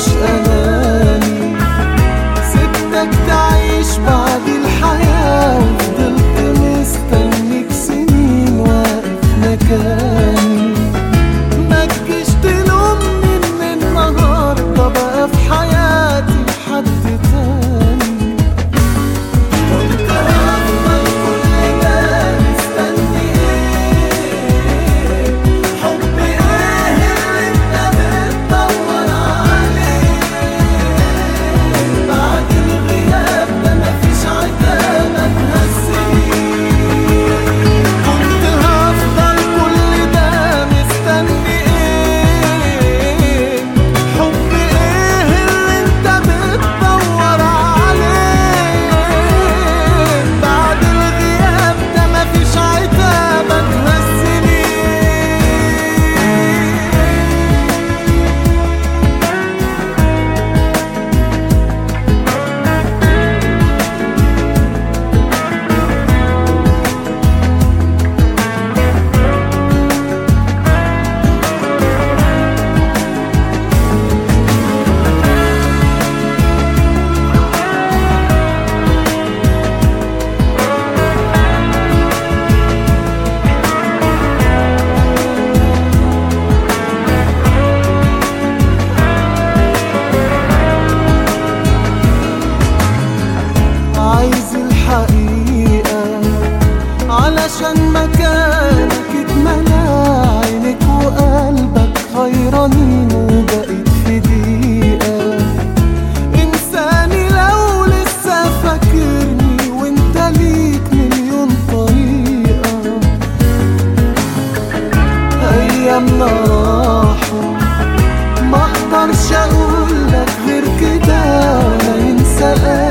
مش أناني، سبتك تعيش بعد الحياة وفضلت مستنيك سنين واقف مكاني. ما تجيش تلومني إن النهاردة بقى في حياتي حد تاني. كنت هفضل كل ده مستني ايه؟ حب ايه اللي انت بتدور عليه؟ بعد الغياب ده مفيش عتاب هتهزني. كنت هفضل كل ده مستني ايه؟ حب ايه اللي انت بتدور عليه؟ بعد الغياب ده مفيش عتاب هتهزني. عايز الحقيقة علشان مكانك اتملى، عينك وقلبك غيرانين وبقيت في دقيقة. انساني لو لسه فاكرني وانت ليك مليون طريقة. ايامنا راحوا ما اقدرش اقولك غير كده، ولا ينسى